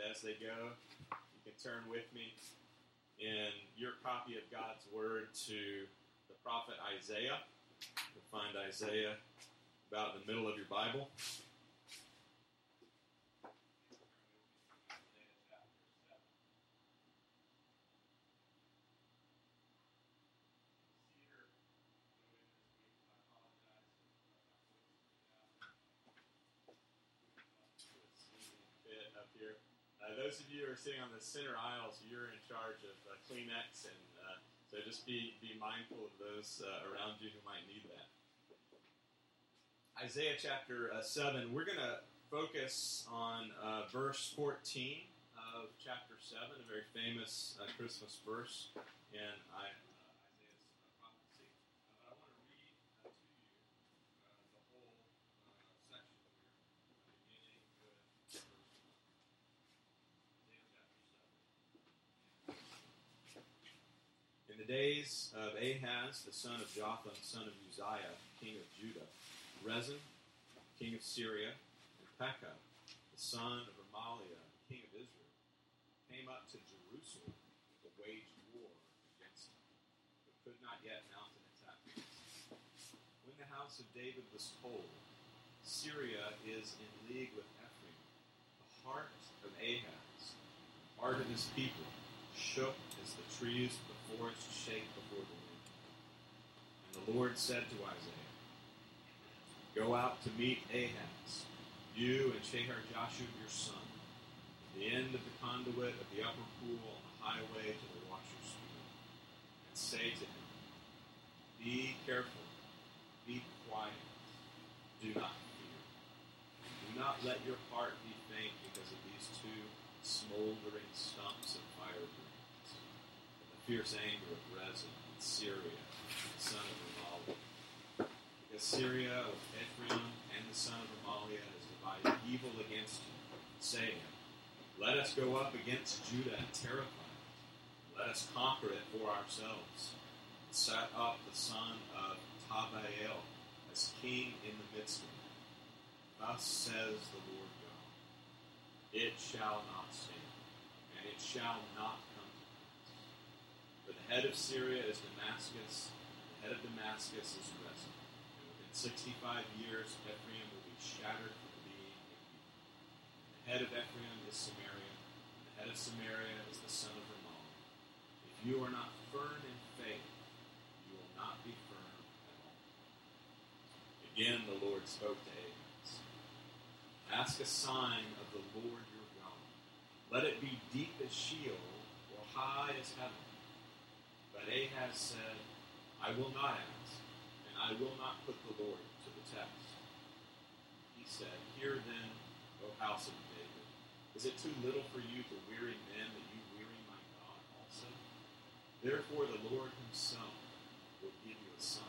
as they go, you can turn with me in your copy of God's Word to the prophet Isaiah. You'll find Isaiah about in the middle of your Bible. Up here. Those of you who are sitting on the center aisles, you're in charge of Kleenex, and so just be mindful of those around you who might need that. Isaiah chapter 7, we're going to focus on verse 14 of chapter 7, a very famous Christmas verse in Isaiah's prophecy. I want to read to you the whole section here, beginning with verse 1. Isaiah chapter 7. In the days of Ahaz, the son of Jotham, son of Uzziah, king of Judah, Rezin, king of Syria, and Pekah, the son of Remaliah, king of Israel, came up to Jerusalem to wage war against him, but could not yet mount an attack. When the house of David was told, Syria is in league with Ephraim, the heart of Ahaz, the heart of his people, shook as the trees of the forest shake before the wind. And the Lord said to Isaiah, "Go out to meet Ahaz, you and Shear-Jashub your son, at the end of the conduit of the upper pool on the highway to the washer's field, and say to him, be careful, be quiet, do not fear. Do not let your heart be faint because of these two smoldering stumps of firebrands, the fierce anger of Rezin and Syria, the son of Remaliah. Because Syria of Ephraim and the son of Remaliah has divided evil against you, saying, let us go up against Judah and terrify it. Let us conquer it for ourselves. And set up the son of Tabbael as king in the midst of it. Thus says the Lord God, it shall not stand, and it shall not come to pass. For the head of Syria is Damascus, and the head of Damascus is Rezin. 65 years, Ephraim will be shattered from being a people. The head of Ephraim is Samaria, and the head of Samaria is the son of Remaliah. If you are not firm in faith, you will not be firm at all. Again, the Lord spoke to Ahaz. Ask a sign of the Lord your God. Let it be deep as Sheol or high as heaven. But Ahaz said, I will not ask. I will not put the Lord to the test. He said, hear then, O house of David. Is it too little for you to weary men that you weary my God also? Therefore the Lord himself will give you a son.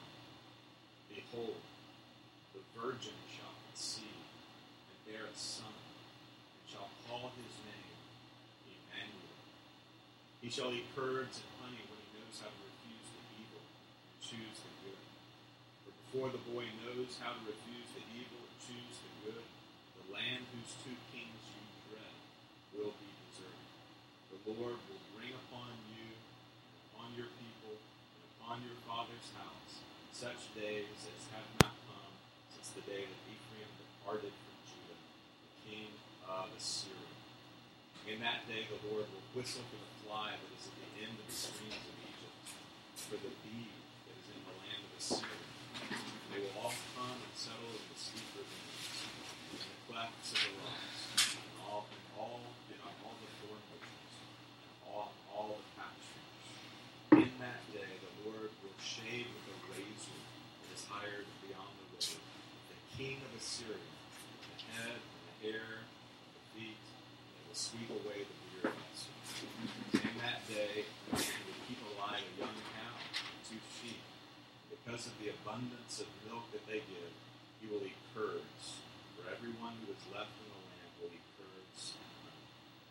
Behold, the virgin shall conceive and bear a son, and shall call his name Emmanuel. He shall eat curds and honey when he knows how to refuse the evil and choose the good. Before the boy knows how to refuse the evil and choose the good, the land whose two kings you dread will be deserted. The Lord will bring upon you, and upon your people, and upon your father's house, such days as have not come since the day that Ephraim departed from Judah, the king of Assyria. In that day the Lord will whistle for the fly that is at the end of the streams of Egypt, for the bee that is in the land of Assyria. They will all come and settle in the steep ravines, in the clefts of the rocks, and on all the thorn bushes, and on all the pastures. In that day the Lord will shave with a razor that is hired beyond the river, the king of Assyria, the head and the hair, the feet, and will sweep away the beards. In that day a man will keep alive a young cow and 2 sheep. Because of the abundance of milk that they give, he will eat curds. For everyone who is left in the land will eat curds and honey.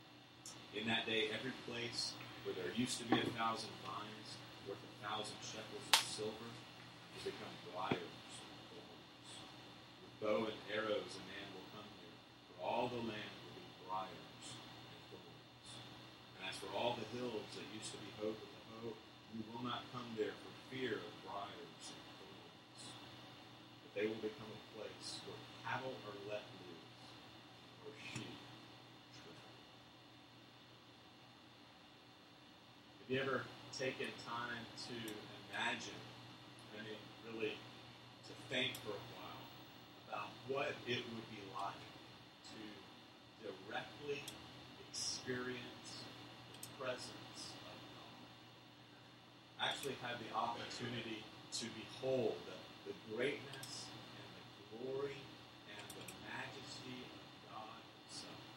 In that day, every place where there used to be 1,000 vines worth 1,000 shekels of silver will become briars and thorns. With bow and arrows a man will come here, for all the land will be briars and thorns. used to be hope with a hoe, you will not come there for fear of briars and thorns. But they will become a place where cattle are let loose, or sheep trample. Have you ever taken time to imagine, really to think for a while about what it would be like to directly experience the presence of God? I actually had the opportunity to behold the greatness and the glory and the majesty of God Himself.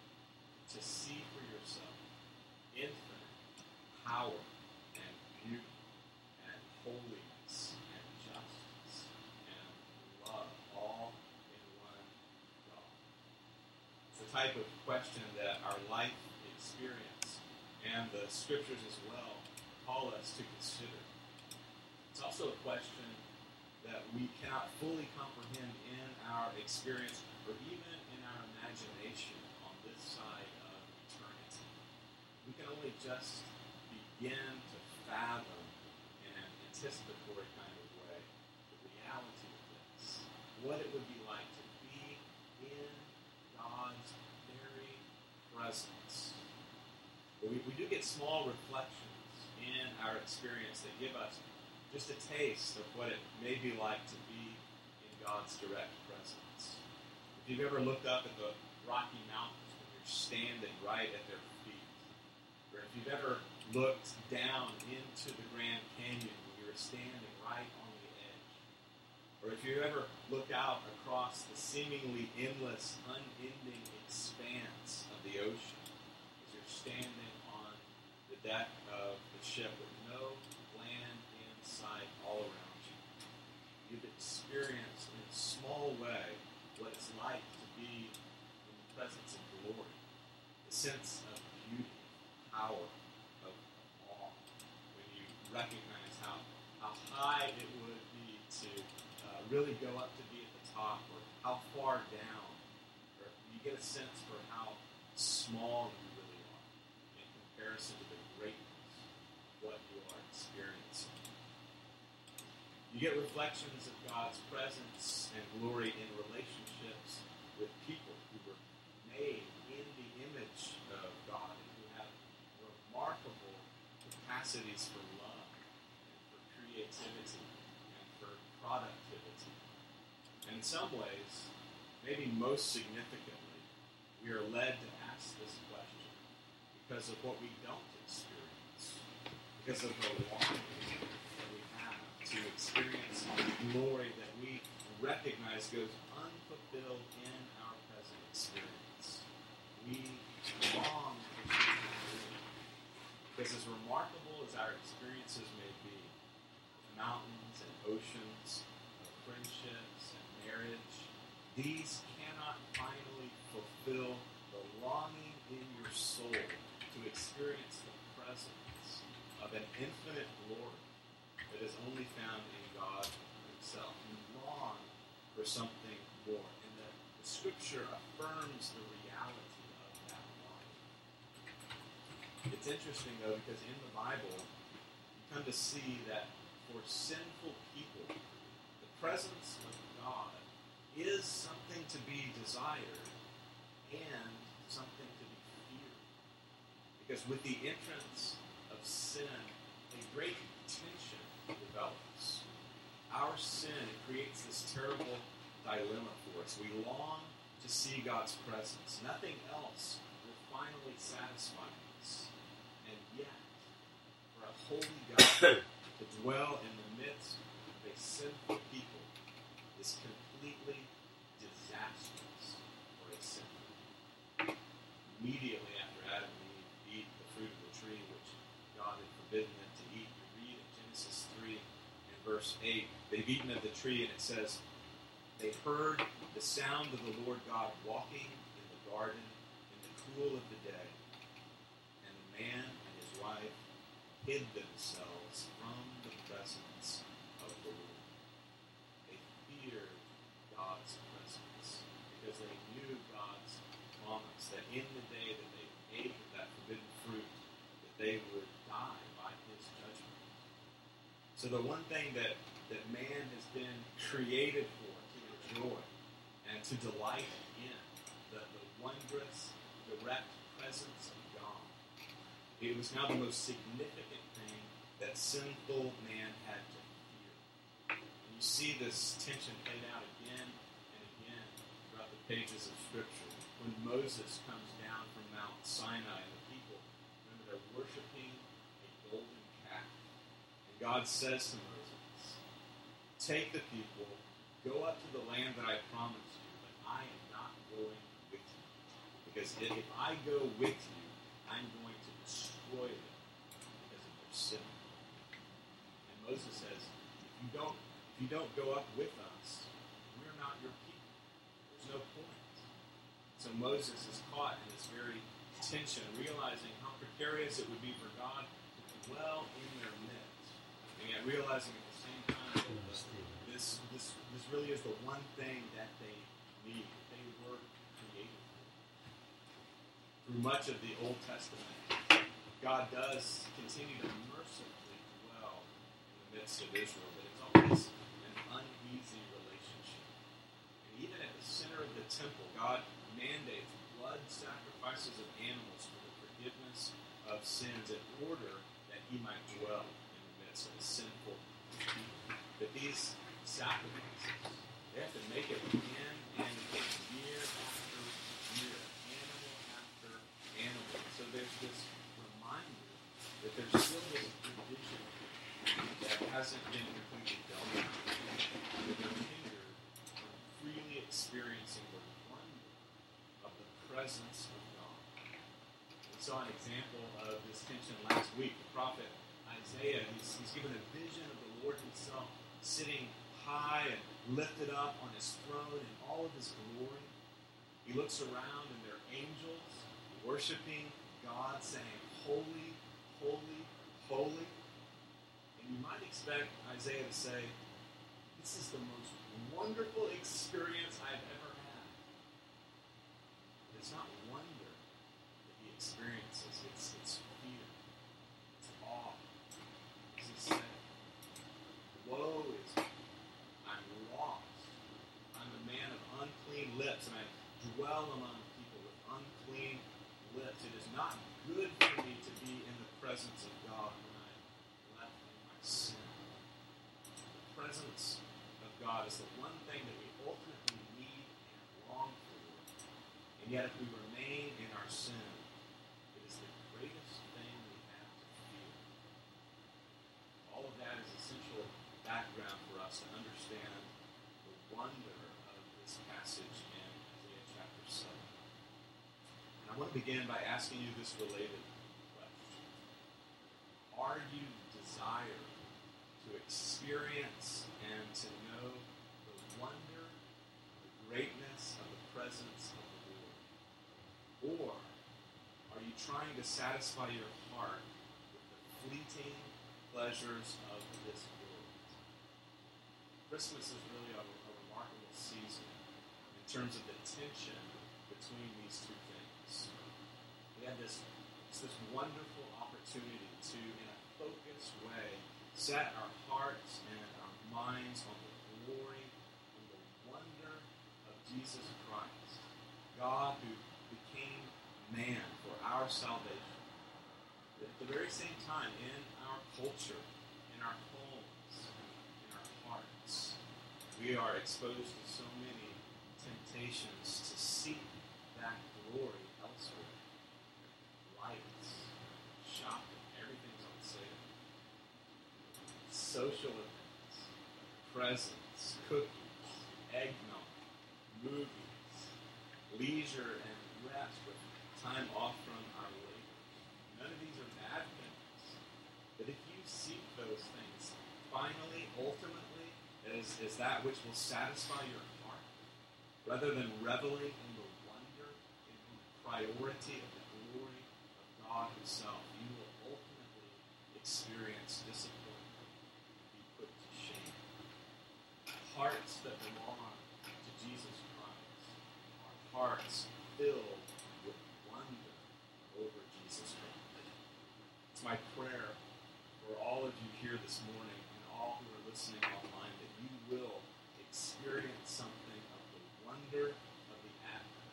To see for yourself infinite power and beauty and holiness and justice and love all in one God. It's the type of question that our life experience and the scriptures as well call us to consider. It's also a question that we cannot fully comprehend in our experience or even in our imagination on this side of eternity. We can only just begin to fathom in an anticipatory kind of way the reality of this, what it would be like to be in God's very presence. But we do get small reflections in our experience that give us just a taste of what it may be like to be in God's direct presence. If you've ever looked up at the Rocky Mountains when you're standing right at their feet, or if you've ever looked down into the Grand Canyon when you're standing right on the edge, or if you ever look out across the seemingly endless, unending expanse of the ocean as you're standing on the deck of the ship with no land in sight all around you, you've experienced in a small way what it's like to be in the presence of glory, the sense of beauty, power, of awe, when you recognize how high it would be to really go up to be at the top, or how far down, or you get a sense for how small you really are in comparison to the greatness of what you are experiencing. You get reflections of God's presence and glory in relationships with people who were made in the image of God and who have remarkable capacities for love and for creativity and for productivity. And in some ways, maybe most significantly, we are led to ask this question because of what we don't experience, because of the longing that we have to experience glory that we recognize goes unfulfilled in our present experience. We long for something. Because as remarkable as our experiences may be, mountains and oceans, of friendships and marriage, these cannot finally fulfill the longing in your soul to experience the presence of an infinite glory that is only found in God Himself. You long for something more, and the Scripture affirms the reality of that longing. It's interesting, though, because in the Bible, you come to see that for sinful people, the presence of God is something to be desired and something to be feared. Because with the entrance of sin, a great tension develops. Our sin creates this terrible dilemma for us. We long to see God's presence. Nothing else will finally satisfy us. And yet, for a holy God to dwell in the midst of a sinful people is completely disastrous for a sinner. Immediately after Adam and Eve eat the fruit of the tree which God had forbidden them to eat, we read in Genesis 3 and verse 8, they've eaten of the tree, and it says, they heard the sound of the Lord God walking in the garden in the cool of the day, and the man and his wife hid themselves from the presence of the Lord. They feared God's presence because they knew God's promise that in the day that they ate of that forbidden fruit, that they would die. So the one thing that man has been created for, to enjoy and to delight in, the wondrous, direct presence of God, it was now the most significant thing that sinful man had to fear. And you see this tension played out again and again throughout the pages of Scripture. When Moses comes down from Mount Sinai and the people, remember, they're worshiping a golden calf. And God says to Moses, take the people, go up to the land that I promised you, but I am not going with you. Because if I go with you, I'm going to destroy them because of their sin. And Moses says, if you don't go up with us, we're not your people. There's no point. So Moses is caught in this very tension, realizing how precarious it would be for God to dwell in their midst, and yet realizing at the same time that this really is the one thing that they need, that they were created for. Through much of the Old Testament, God does continue to mercifully dwell in the midst of Israel, but it's always an uneasy relationship. And even at the center of the temple, God mandates blood sacrifices of animals for the forgiveness of sins in order that he might dwell in the midst of a sinful people. But these sacrifices, they have to make it again and again, year after year, animal after animal. So there's this reminder that there's still this division that hasn't been completely dealt with. That they're hindered from freely experiencing the wonder of the presence of God. We saw an example of this tension last week. The prophet Isaiah, he's given a vision of the Lord himself sitting high and lifted up on his throne in all of his glory. He looks around and there are angels worshiping God, saying, holy, holy, holy. And you might expect Isaiah to say, this is the most wonderful experience I've ever had. But it's not wonder that he experiences, it's fear, it's awe. As he said, woe is me, I'm lost. I'm a man of unclean lips, and I dwell among people with unclean lips. It is not good for me to be in the presence of God when I left in my sin. The presence of God is the one thing that we ultimately need and long for. And yet if we remain in our sin, it is the greatest thing we have to fear. All of that is essential background for us to understand the wonder of this passage in Isaiah chapter 7. And I want to begin by asking you this related question. Are you desired to experience and to know the wonder, the greatness of the presence of the Lord? Or are you trying to satisfy your heart with the fleeting pleasures of this world? Christmas is really a remarkable season in terms of the tension between these two things. We have this wonderful opportunity to, in a focused way, set our hearts and our minds on the glory and the wonder of Jesus Christ, God who became man for our salvation. At the very same time, in our culture, in our homes, in our hearts, we are exposed to so many temptations to seek that glory elsewhere. Lights, shopping, everything's on sale. Social events, presents, cookies, eggnog, movies, leisure and rest with time off from our labor. None of these are bad things. But if you seek those things, finally, ultimately, is that which will satisfy your heart, rather than reveling in the wonder, in the priority of the glory of God himself, you will ultimately experience disappointment and be put to shame. Hearts that belong to Jesus Christ are hearts filled with wonder over Jesus Christ. It's my prayer for all of you here this morning and all listening online, that you will experience something of the wonder of the Advent.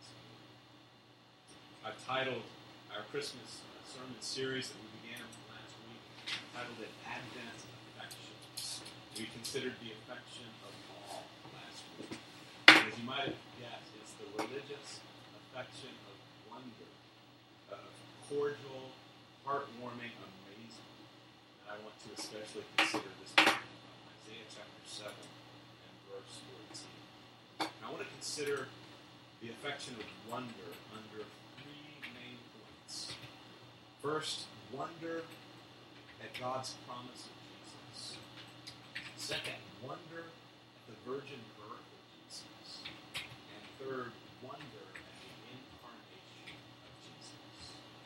I've titled our Christmas sermon series that we began last week, titled it Advent Affections. We considered the affection of all last week. And as you might have guessed, it's the religious affection of wonder, of cordial, heartwarming, amazement, that I want to especially consider this morning from Isaiah chapter 7 and verse 14. And I want to consider the affection of wonder under three main points. First, wonder at God's promise of Jesus. Second, wonder at the virgin birth of Jesus. And third, wonder at the incarnation of Jesus.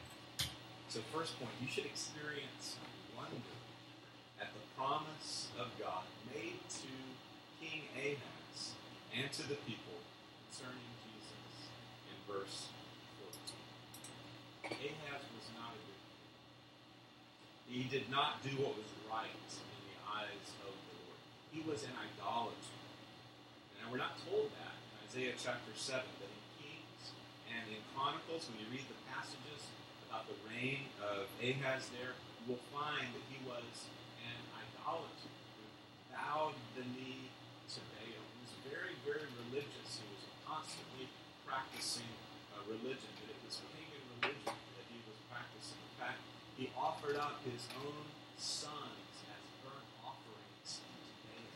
So first point, you should experience wonder at the promise of God made to King Ahaz and to the people concerning Jesus in verse 14. Ahaz was not a good king. He did not do what was right in the eyes of the Lord. He was an idolater. And we're not told that in Isaiah chapter 7, but in Kings and in Chronicles, when you read the passages about the reign of Ahaz there, you will find that he was an idolater who bowed the knee to Baal. He was very, very religious. He was constantly practicing religion, but it was pagan religion that he was practicing. In fact, he offered up his own sons as burnt offerings to Baal.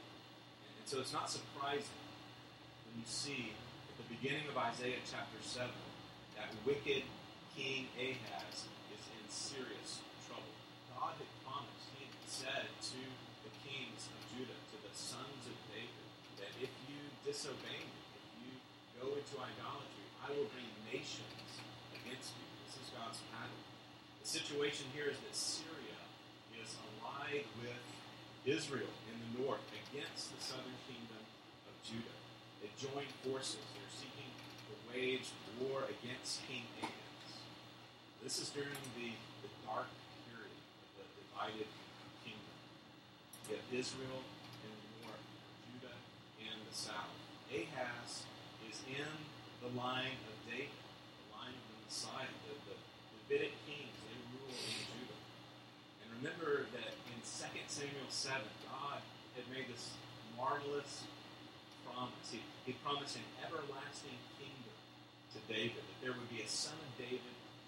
And so it's not surprising when you see at the beginning of Isaiah chapter 7 that wicked King Ahaz is in serious trouble. God had promised, he had said to the kings of Judah, to the sons of David, that if you disobey me, if you go into idolatry, I will bring nations against you. This is God's pattern. The situation here is that Syria is allied with Israel in the north against the southern kingdom of Judah. They joined forces. They're seeking to wage war against King Ahaz. This is during the dark period of the divided kingdom. You have Israel in the north, Judah in the south. Ahaz is in the line of David, the line of the Messiah, the Davidic kings. They rule in Judah. And remember that in 2 Samuel 7, God had made this marvelous promise. He promised an everlasting kingdom to David, that there would be a son of David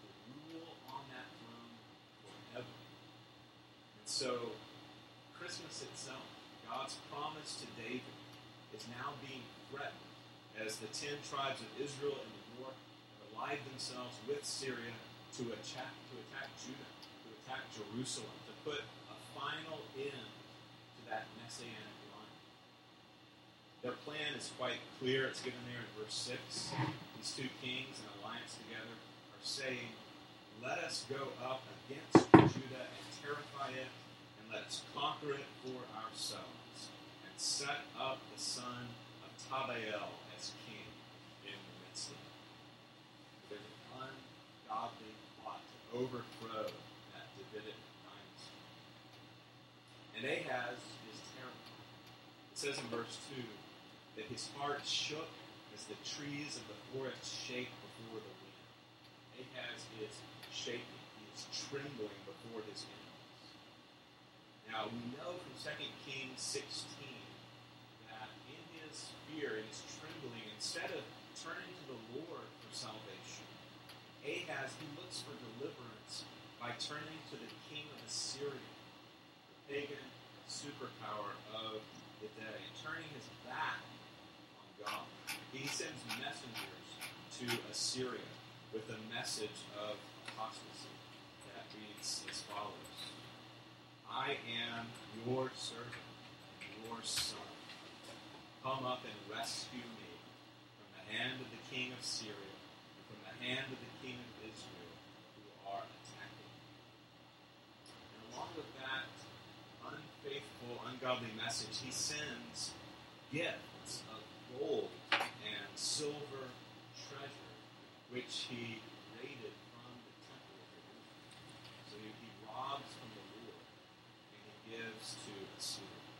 on that throne forever. And so, Christmas itself, God's promise to David, is now being threatened as the 10 tribes of Israel in the north have allied themselves with Syria to attack Judah, to attack Jerusalem, to put a final end to that messianic line. Their plan is quite clear. It's given there in verse 6. These two kings in alliance together are saying, let us go up against Judah and terrify it, and let us conquer it for ourselves, and set up the son of Tabael as king in the midst of it. There's an ungodly plot to overthrow that Davidic dynasty. And Ahaz is terrified. It says in verse 2 that his heart shook as the trees of the forest shake before the wind. Ahaz is shaking. He is trembling before his enemies. Now, we know from 2 Kings 16 that in his fear, in his trembling, instead of turning to the Lord for salvation, Ahaz, he looks for deliverance by turning to the king of Assyria, the pagan superpower of the day, and turning his back on God. He sends messengers to Assyria with a message of apostasy that reads as follows: I am your servant and your son. Come up and rescue me from the hand of the king of Syria and from the hand of the king of Israel who are attacking me. And along with that unfaithful, ungodly message, he sends gifts of gold and silver treasure, which he raided from the temple of Jerusalem. So he robs from the Lord and he gives to Assyria.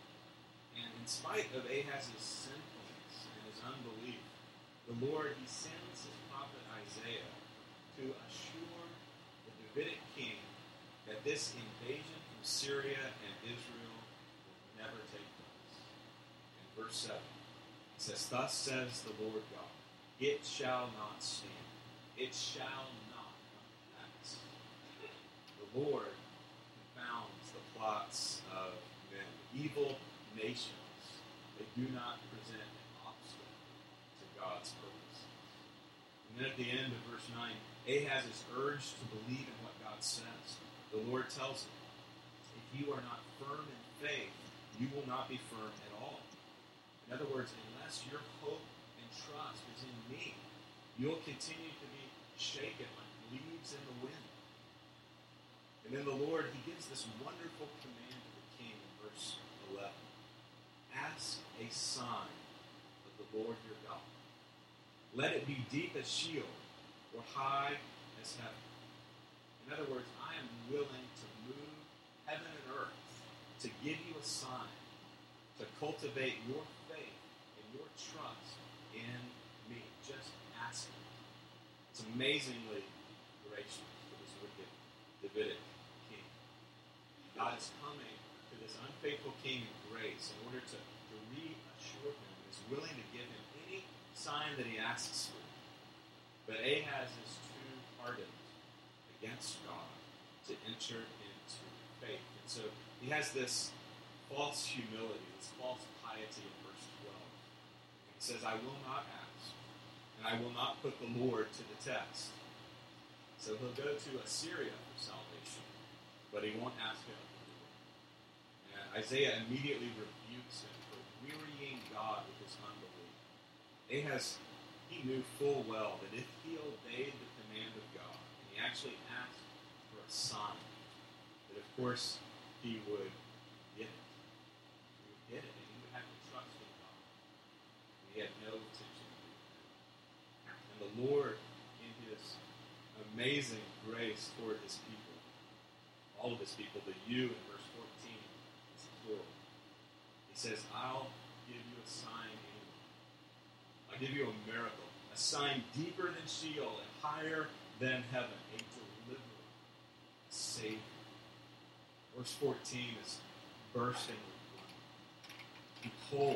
in spite of Ahaz's sinfulness and his unbelief, the Lord, he sends his prophet Isaiah to assure the Davidic king that this invasion from Syria and Israel will never take place. In verse 7, it says, "Thus says the Lord God, it shall not stand. It shall not come to pass. The Lord confounds the plots of men." Evil nations, they do not present an obstacle to God's purposes. And then at the end of verse 9, Ahaz is urged to believe in what God says. The Lord tells him, if you are not firm in faith, you will not be firm at all. In other words, unless your hope and trust is in me, you'll continue to be shaken like leaves in the wind. And then the Lord, he gives this wonderful command to the king in verse 11. Ask a sign of the Lord your God. Let it be deep as Sheol or high as heaven. In other words, I am willing to move heaven and earth to give you a sign, to cultivate your faith and your trust in me. Just ask me. It's amazingly gracious to this wicked Davidic king. God is coming to this unfaithful king in grace in order to reassure him and is willing to give him any sign that he asks for. But Ahaz is too hardened against God to enter into faith. And so he has this false humility, this false piety in verse 12. He says, I will not ask, and I will not put the Lord to the test. So he'll go to Assyria for salvation, but he won't ask it of the Lord. And Isaiah immediately rebukes him for wearying God with his unbelief. Ahaz, he knew full well that if he obeyed the command of God, and he actually asked for a sign, that of course he would get it. He would get it, and he would have to trust in God. And he had no intention of doing that. And the Lord, in his amazing grace toward his people, all of his people, but you in verse 14 is plural. He says, I'll give you a sign anyway. I'll give you a miracle, a sign deeper than Sheol and higher than heaven, a deliverer, a savior. Verse 14 is bursting with blood. Behold,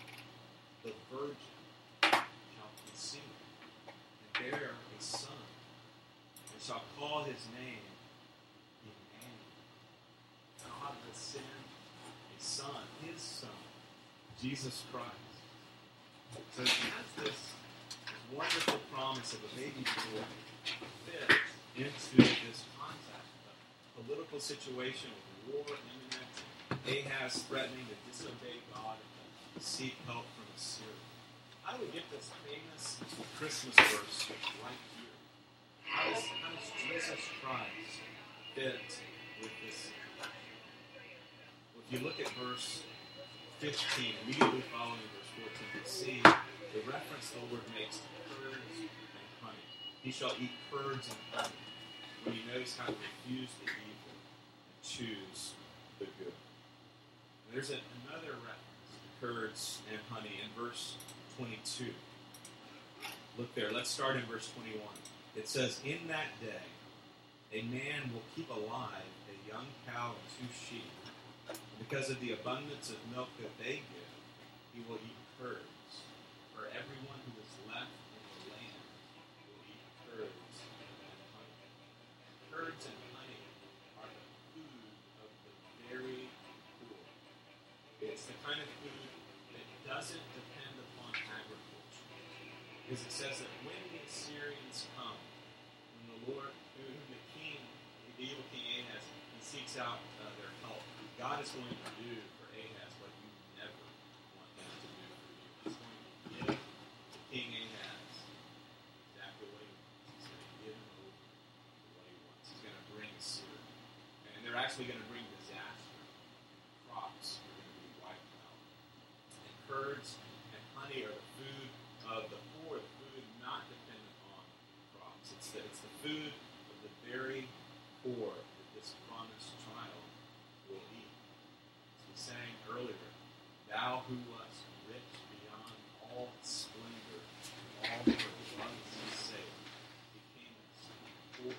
the virgin shall conceive and bear a son, and shall call his name Emmanuel. God will send a son, his son, Jesus Christ. So he has this wonderful promise of a baby boy fit into this context of a political situation with war imminent, Ahaz threatening to disobey God and to seek help from Assyria. How do we get this famous Christmas verse right here? How does Jesus Christ fit with this situation? Well, if you look at verse 15, immediately following verse 14, you see the reference the Lord makes to curds and honey. He shall eat curds and honey, when he knows how to refuse the evil and choose the good. And there's another reference to curds and honey in verse 22. Look there. Let's start in verse 21. It says, in that day, a man will keep alive a young cow and 2 sheep. Because of the abundance of milk that they give, he will eat curds. For everyone who is left in the land will eat curds and honey. Curds and honey are the food of the very poor. It's the kind of food that doesn't depend upon agriculture. Because it says that when the Assyrians come, when the Lord, whom the king, the evil king Ahaz, he seeks out their help, God is going to do for Ahaz what you never want him to do for you. He's going to give King Ahaz exactly what he wants. He's going to give him over to what he wants. He's going to bring Assyria. And they're actually going to bring disaster. Crops are going to be wiped out. And curds and honey are the food of the poor, the food not dependent on crops. It's the food of the very poor that this promised child will eat. As we sang earlier, Thou who wast rich beyond all splendor, all for love's sake, becamest poor.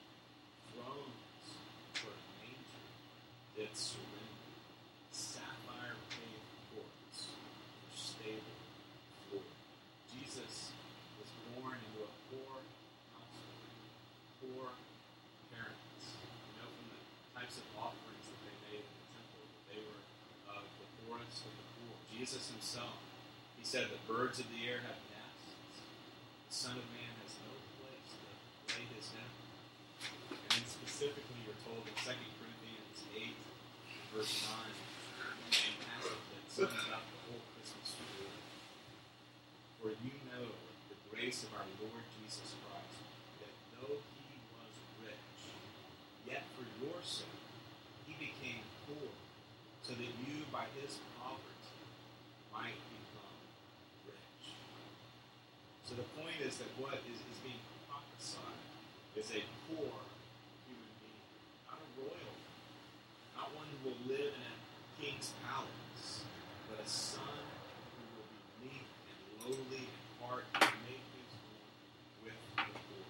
Thrones for a manger did surrender. Sapphire paved courts for stable floor. Jesus was born into a poor household, poor parents. You know from the types of offerings that they made in the temple that they were of the poorest of the poor. Jesus himself, he said that birds of the air have nests. The Son of Man has no place to lay his head. And then specifically you're told in 2 Corinthians 8, verse 9, a passage that sums up the whole Christmas story. For you know the grace of our Lord Jesus Christ, that though he was rich, yet for your sake he became poor, so that you by his poverty might become rich. So the point is that what is being prophesied is a poor human being, not a royal, not one who will live in a king's palace, but a son who will be meek and lowly in heart and make his home with the poor.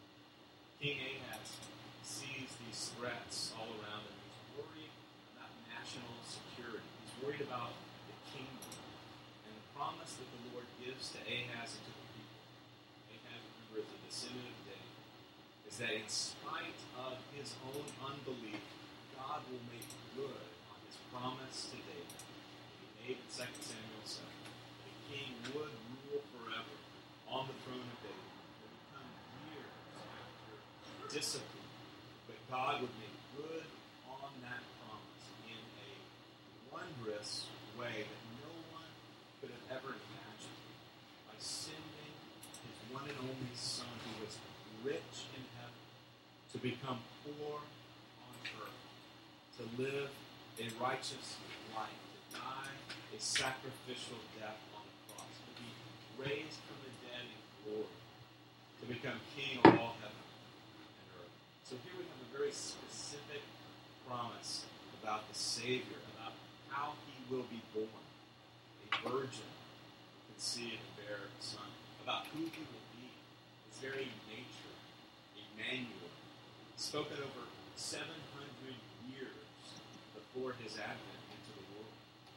King Ahaz sees these threats all around him. He's worried about national security. He's worried about the kingdom. And the promise that the Lord gives to Ahaz and to the people, Ahaz, remember, is a descendant of David, is that in spite of his own unbelief, God will make good on his promise to David that he made in 2 Samuel 7. The king would rule forever on the throne of David. It would come years after discipline, but God would make good on that promise in a wondrous way that no one could have ever imagined, by sending his one and only Son, who was rich in heaven, to become poor on earth, to live a righteous life, to die a sacrificial death on the cross, to be raised from the dead in glory, to become king of all heaven and earth. So here we have a very specific promise about the Savior, about how he will be born, a virgin who conceive and bear a son, about who he will be, his very nature, Emmanuel, spoken over 700 years before his advent into the world.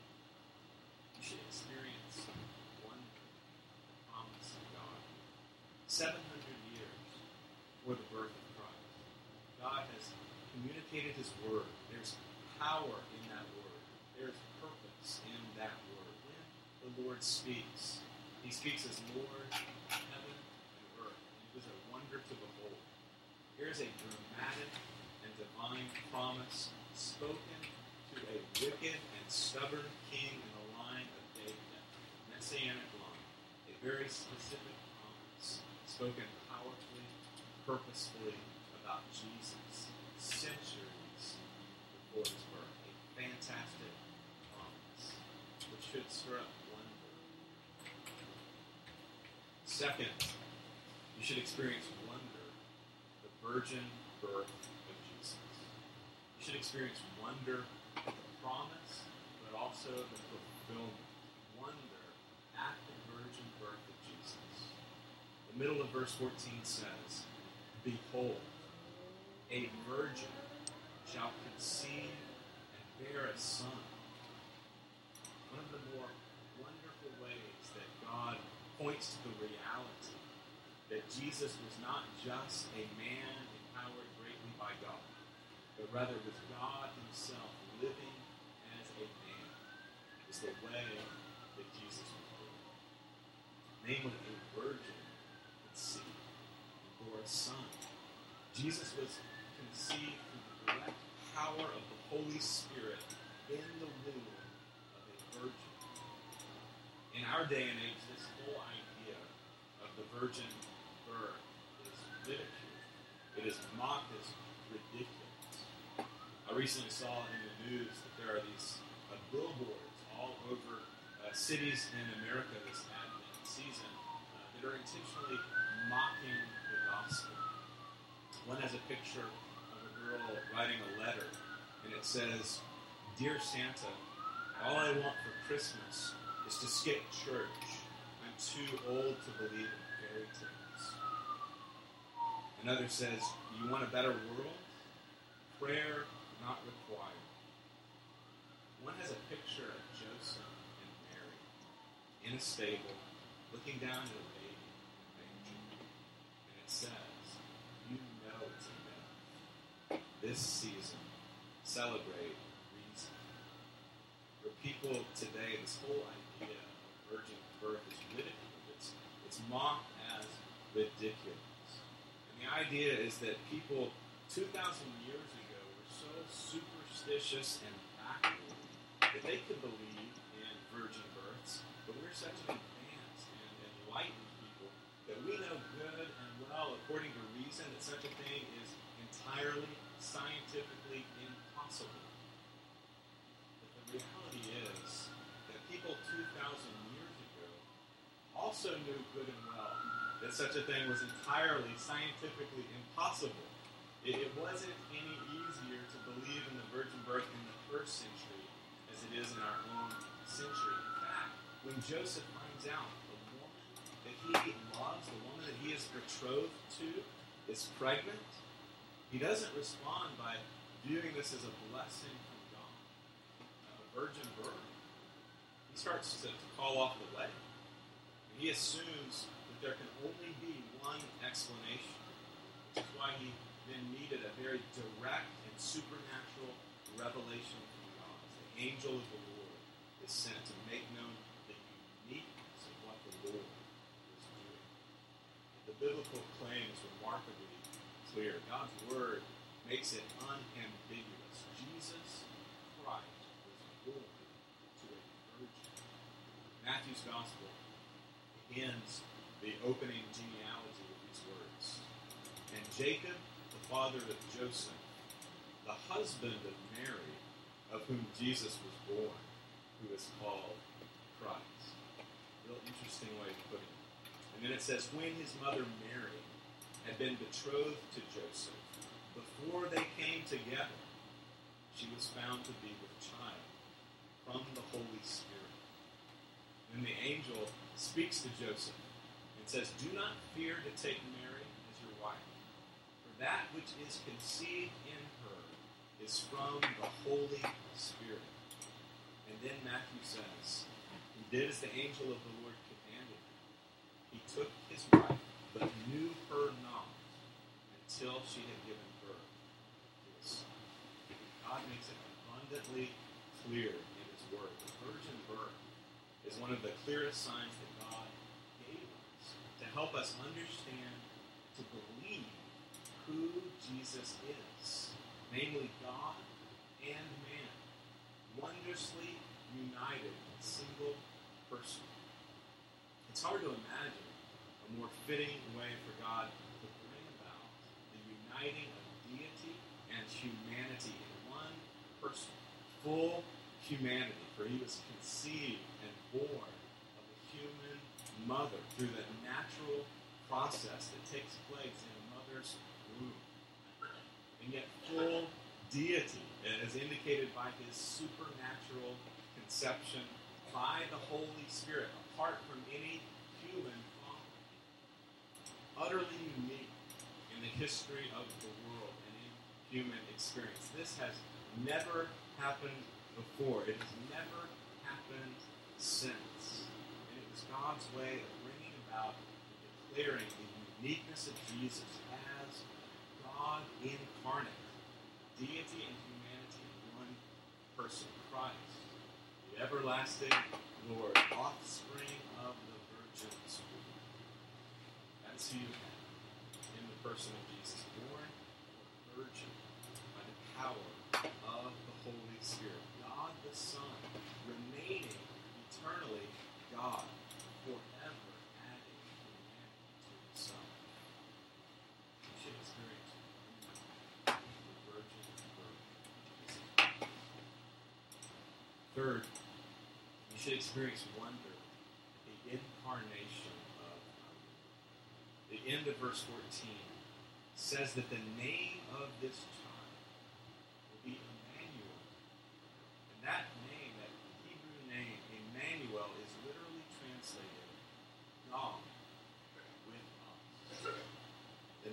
You should experience wonder, the promise of God. 700 years before the birth of Christ, God has communicated his word. There's power in that word. There's purpose in that word. When the Lord speaks, he speaks as Lord of heaven and earth. And it is a wonder to behold. Here's a dramatic and divine promise spoken to a wicked and stubborn king in the line of David, messianic line. A very specific promise spoken powerfully, purposefully about Jesus centuries before his birth. A fantastic promise which should stir up wonder. Second, you should experience wonder, the virgin birth of Jesus. You should experience wonder at the promise, but also the fulfillment. Wonder at the virgin birth of Jesus. The middle of verse 14 says, Behold, a virgin shall conceive and bear a son. One of the more wonderful ways that God points to the reality that Jesus was not just a man empowered greatly by God, but rather was God himself living as a man, is the way that Jesus was born. Namely, a virgin conceived and bore a son. Jesus was conceived through the direct power of the Holy Spirit in the womb of a virgin. In our day and age, this whole idea of the virgin birth is ridiculed. It is mocked as ridiculous. I recently saw in the news that there are these billboards all over cities in America this Advent season that are intentionally mocking the gospel. One has a picture of a girl writing a letter, and it says, Dear Santa, All I want for Christmas is to skip church. I'm too old to believe in fairy tales. Another says, you want a better world? Prayer not required. One has a picture of Joseph and Mary in a stable, looking down at a baby in a manger. And it says, you know it's a myth. This season, celebrate reason. For people today, this whole idea of virgin birth is ridiculed. It's mocked as ridiculous. And the idea is that people 2,000 years ago were so superstitious and backward that they could believe in virgin births, but we're such an advanced and enlightened people that we know good and well, according to reason, that such a thing is entirely scientifically impossible. But the reality is that people 2,000 years ago also knew good and well that such a thing was entirely scientifically impossible. It wasn't any easier to believe in the virgin birth in the first century as it is in our own century. In fact, when Joseph finds out the woman that he loves, the woman that he is betrothed to, is pregnant, he doesn't respond by viewing this as a blessing from God, a virgin birth. He starts to call off the wedding. And he assumes that there can only be one explanation, which is why he then needed a very direct and supernatural revelation from God. The angel of the Lord is sent to make known the uniqueness of what the Lord is doing. The biblical claim is remarkably clear. God's word makes it unambiguous. Jesus Christ was born to a virgin. Matthew's gospel ends the opening genealogy with these words. And Jacob, the father of Joseph, the husband of Mary, of whom Jesus was born, who is called Christ. Real interesting way of putting it. And then it says, when his mother Mary had been betrothed to Joseph, before they came together, she was found to be with child from the Holy Spirit. And the angel speaks to Joseph and says, do not fear to take Mary as your wife. That which is conceived in her is from the Holy Spirit. And then Matthew says, he did as the angel of the Lord commanded him. He took his wife, but knew her not until she had given birth to a son. God makes it abundantly clear in his word. The virgin birth is one of the clearest signs that God gave us to help us understand, to believe who Jesus is, namely God and man, wondrously united in a single person. It's hard to imagine a more fitting way for God to bring about the uniting of deity and humanity in one person, full humanity, for he was conceived and born of a human mother through the natural process that takes place in a mother's womb. And yet full deity, as indicated by his supernatural conception by the Holy Spirit, apart from any human father. Utterly unique in the history of the world and in human experience. This has never happened before. It has never happened since. And it was God's way of bringing about and declaring the uniqueness of Jesus as God incarnate, deity and humanity in one person, Christ, the everlasting Lord, offspring of the Virgin's womb. That's who you have in the person of Jesus, born of a virgin by the power of the Holy Spirit. God the Son, remaining eternally God, forever adding humanity to himself. You should experience the virgin birth. Third, you should experience wonder at the incarnation of our Lord. The end of verse 14 says that the name of this child will be Emmanuel. And that name, that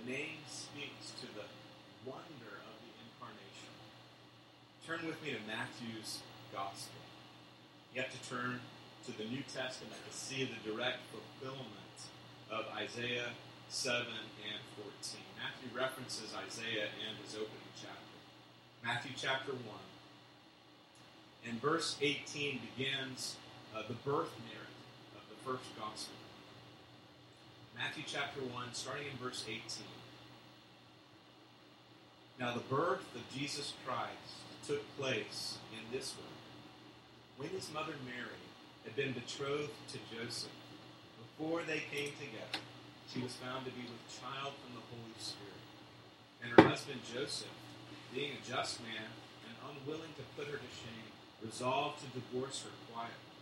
name speaks to the wonder of the incarnation. Turn with me to Matthew's Gospel. You have to turn to the New Testament to see the direct fulfillment of Isaiah 7 and 14. Matthew references Isaiah in his opening chapter. Matthew chapter 1. And verse 18 begins the birth narrative of the first gospel. Matthew chapter 1, starting in verse 18. Now the birth of Jesus Christ took place in this way. When his mother Mary had been betrothed to Joseph, before they came together, she was found to be with child from the Holy Spirit. And her husband Joseph, being a just man and unwilling to put her to shame, resolved to divorce her quietly.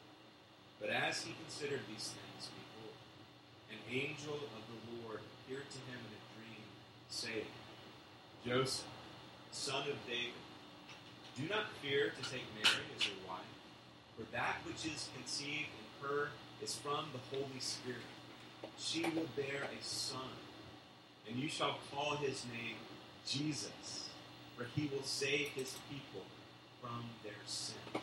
But as he considered these things, behold, an angel of the Lord appeared to him in a dream, saying, Joseph, son of David, do not fear to take Mary as your wife, for that which is conceived in her is from the Holy Spirit. She will bear a son, and you shall call his name Jesus, for he will save his people from their sins.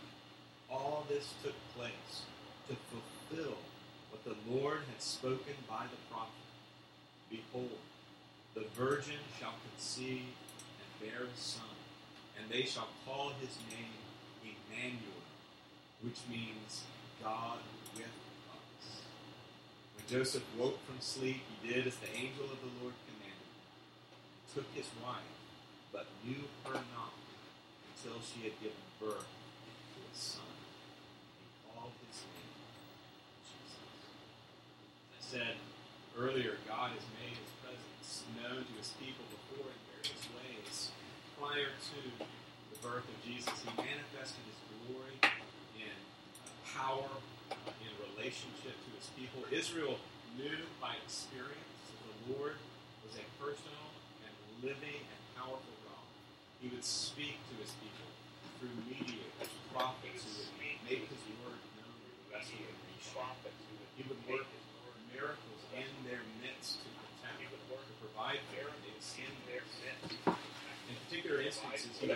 All this took place to fulfill what the Lord had spoken by the prophet. Behold, the virgin shall conceive and bear a son, and they shall call his name Emmanuel, which means God with us. When Joseph woke from sleep, he did as the angel of the Lord commanded him. He took his wife, but knew her not until she had given birth to a son. He called his name Jesus. As I said earlier, God has made his presence known to his people before in various ways. Prior to the birth of Jesus, he manifested his glory in power, in relationship to his people. Israel knew by experience that the Lord was a personal and living and powerful God. He would speak to his people through mediators, prophets who would make his word known to the rest of the nation. He would work miracles in their midst to protect, to provide for them in their midst. In particular instances, he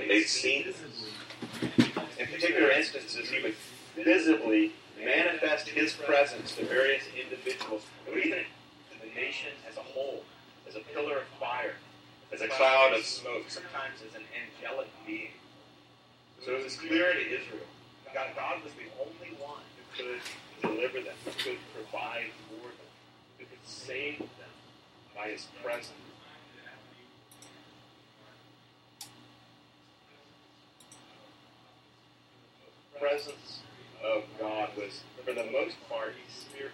would visibly manifest his presence to various individuals, or even to the nation as a whole, as a pillar of fire, as a cloud of smoke, sometimes as an angelic being. So it was clear to Israel, God was the only one who could deliver them, who could provide for them, who could save them by his presence. The presence of God was, for the most part, spirit.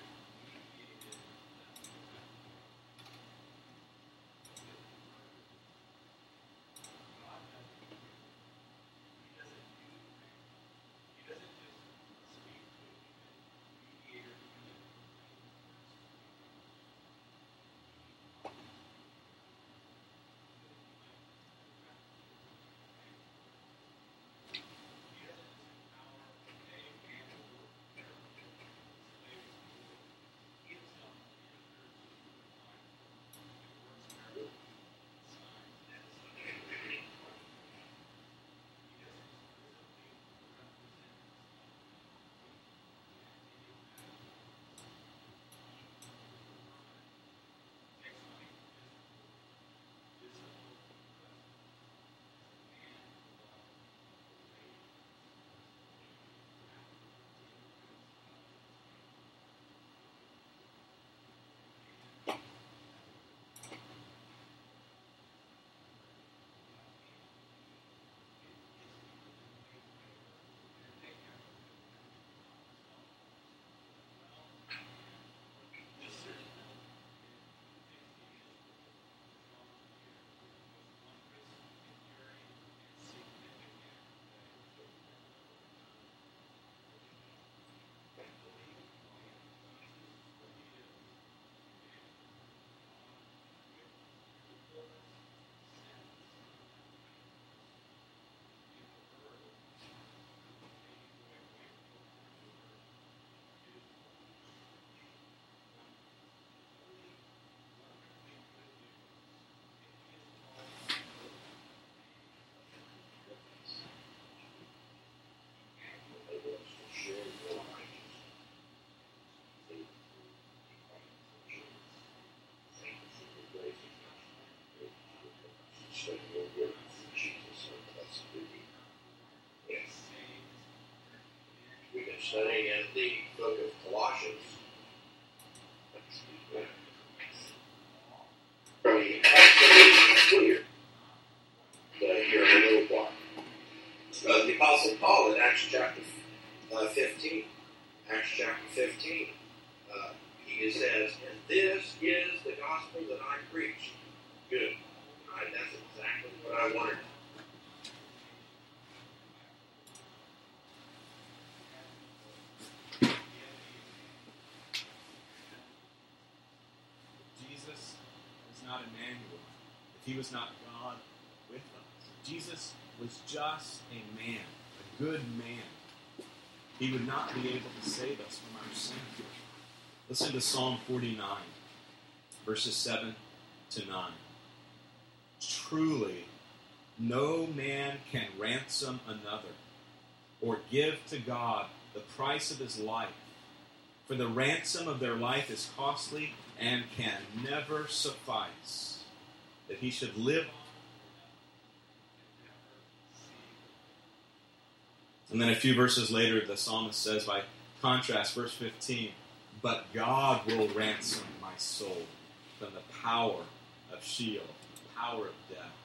studying in the book of Colossians. Very absolutely clear here in a little while. The Apostle Paul in Acts chapter 15. Acts chapter 15. He says, and this is the gospel that I preach. Good. All right, that's exactly what I wanted. Jesus is not Emmanuel if he was not God with us. Jesus was just a man, a good man. He would not be able to save us from our sin. Listen to Psalm 49, verses 7 to 9. Truly, no man can ransom another or give to God the price of his life. For the ransom of their life is costly and can never suffice, that he should live. And then a few verses later, the psalmist says, by contrast, verse 15, but God will ransom my soul from the power of Sheol, the power of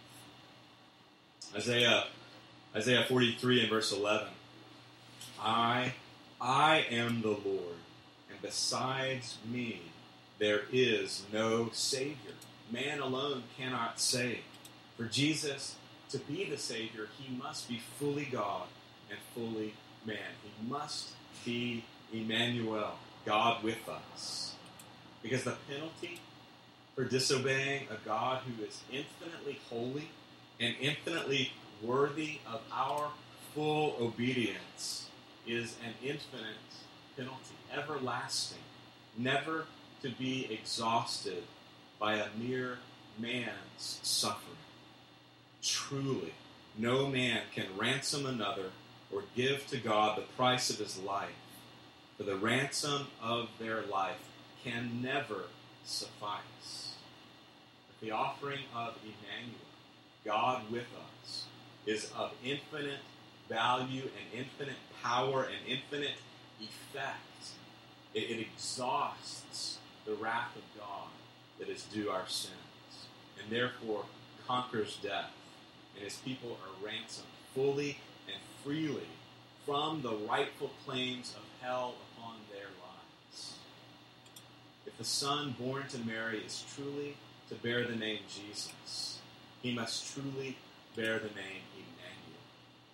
death. Isaiah 43 and verse 11, I am the Lord, and besides me there is no Savior. Man alone cannot save. For Jesus to be the Savior, he must be fully God and fully man. He must be Emmanuel, God with us. Because the penalty for disobeying a God who is infinitely holy and infinitely worthy of our full obedience is an infinite penalty, everlasting, never to be exhausted by a mere man's suffering. Truly, no man can ransom another or give to God the price of his life, for the ransom of their life can never suffice. But the offering of Emmanuel, God with us, is of infinite value and infinite power and infinite effect. It exhausts the wrath of God that is due our sins, and therefore conquers death, and his people are ransomed fully and freely from the rightful claims of hell upon their lives. If the Son born to Mary is truly to bear the name Jesus, he must truly bear the name Emmanuel.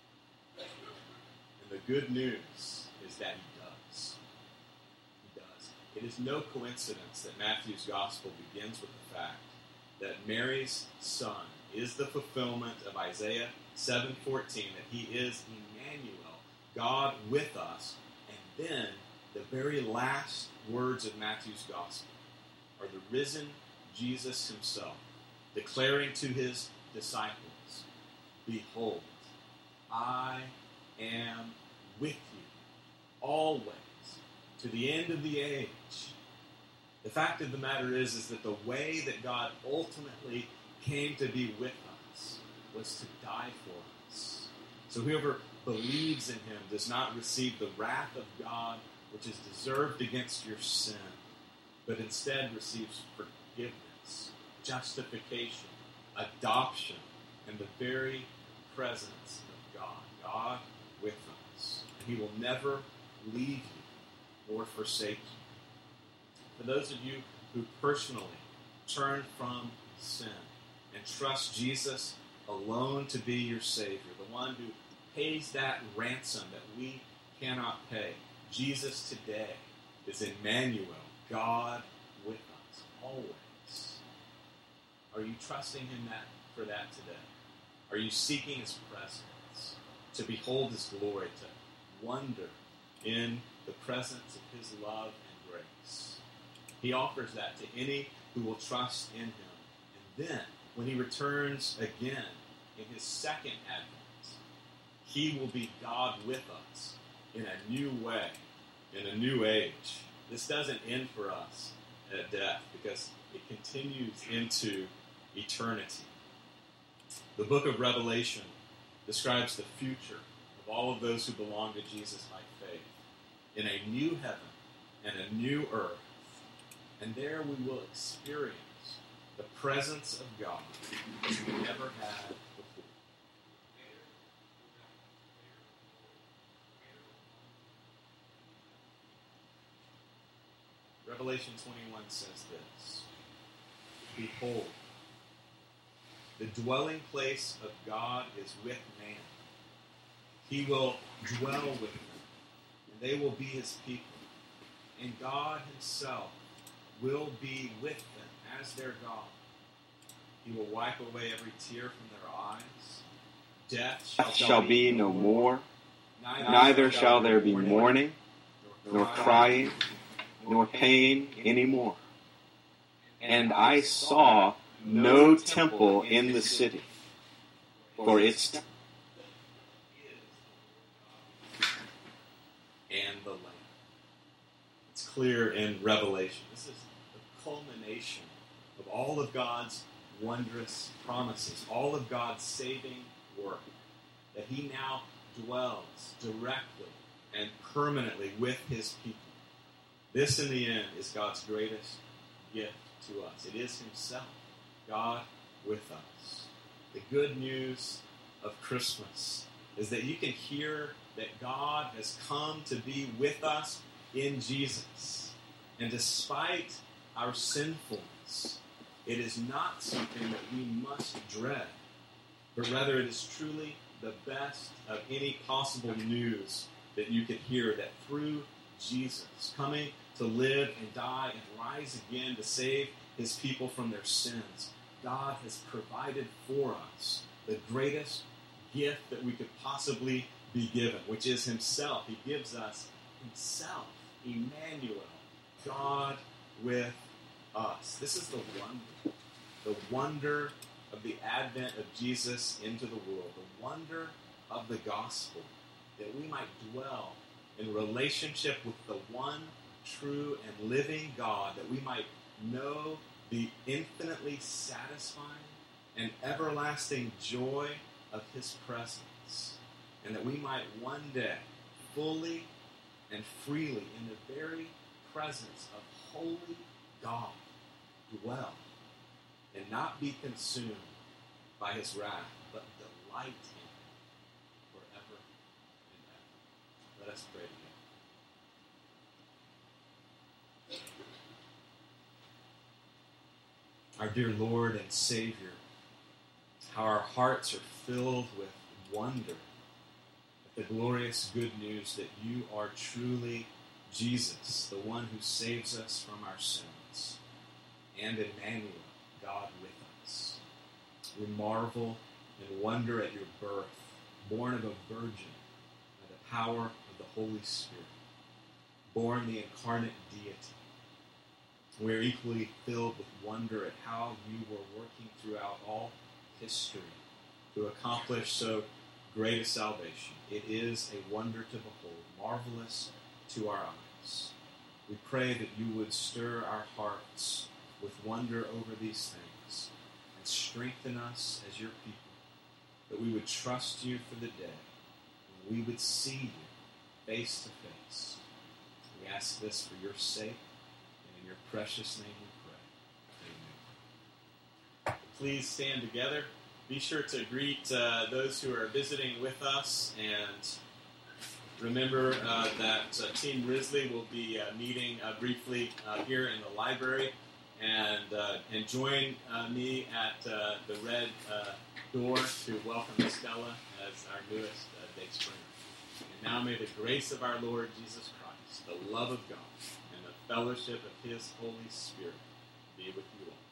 And the good news is that he does. He does. It is no coincidence that Matthew's gospel begins with the fact that Mary's son is the fulfillment of Isaiah 7:14, that he is Emmanuel, God with us. And then the very last words of Matthew's gospel are the risen Jesus himself declaring to his disciples, behold, I am with you always to the end of the age. The fact of the matter is that the way that God ultimately came to be with us was to die for us. So whoever believes in him does not receive the wrath of God which is deserved against your sin, but instead receives forgiveness, justification, adoption, and the very presence of God, God with us. And he will never leave you or forsake you. For those of you who personally turn from sin and trust Jesus alone to be your Savior, the one who pays that ransom that we cannot pay, Jesus today is Emmanuel, God with us, always. Are you trusting him for that today? Are you seeking his presence, to behold his glory, to wonder in the presence of his love and grace? He offers that to any who will trust in him. And then, when he returns again in his second advent, he will be God with us in a new way, in a new age. This doesn't end for us at death because it continues into eternity. The book of Revelation describes the future of all of those who belong to Jesus by faith. in a new heaven and a new earth, and there we will experience the presence of God as we never had before. Revelation 21 says this: Behold, the dwelling place of God is with man. He will dwell with them, and they will be his people. And God himself will be with them as their God. He will wipe away every tear from their eyes. Death shall be no more. Neither shall there be mourning, nor crying, nor pain any more. And I saw no temple in the city, for its and the Lamb. It's clear in Revelation. This is the culmination of all of God's wondrous promises, all of God's saving work, that he now dwells directly and permanently with his people. This, in the end, is God's greatest gift to us. It is himself, God with us. The good news of Christmas is that you can hear that God has come to be with us in Jesus. And despite our sinfulness, it is not something that we must dread, but rather it is truly the best of any possible news that you could hear, that through Jesus coming to live and die and rise again to save his people from their sins, God has provided for us the greatest gift that we could possibly be given, which is himself. He gives us himself, Emmanuel, God with us. This is the wonder of the advent of Jesus into the world, the wonder of the gospel, that we might dwell in relationship with the one true and living God, that we might know the infinitely satisfying and everlasting joy of his presence, and that we might one day fully and freely in the very presence of holy God dwell and not be consumed by his wrath, but delight in him forever and ever. Let us pray together. Our dear Lord and Savior, how our hearts are filled with wonder at the glorious good news that you are truly Jesus, the one who saves us from our sins, and Emmanuel, God with us. We marvel and wonder at your birth, born of a virgin by the power of the Holy Spirit, born the incarnate deity. We are equally filled with wonder at how you were working throughout all history to accomplish so great a salvation. It is a wonder to behold, marvelous to our eyes. We pray that you would stir our hearts with wonder over these things and strengthen us as your people, that we would trust you for the day when we would see you face to face. We ask this for your sake, and in your precious name we pray. Amen. Please stand together. Be sure to greet those who are visiting with us, and remember that Team Risley will be meeting briefly here in the library, and join me at the red door to welcome Stella as our newest day springer. And now may the grace of our Lord Jesus Christ, the love of God, and the fellowship of his Holy Spirit be with you all.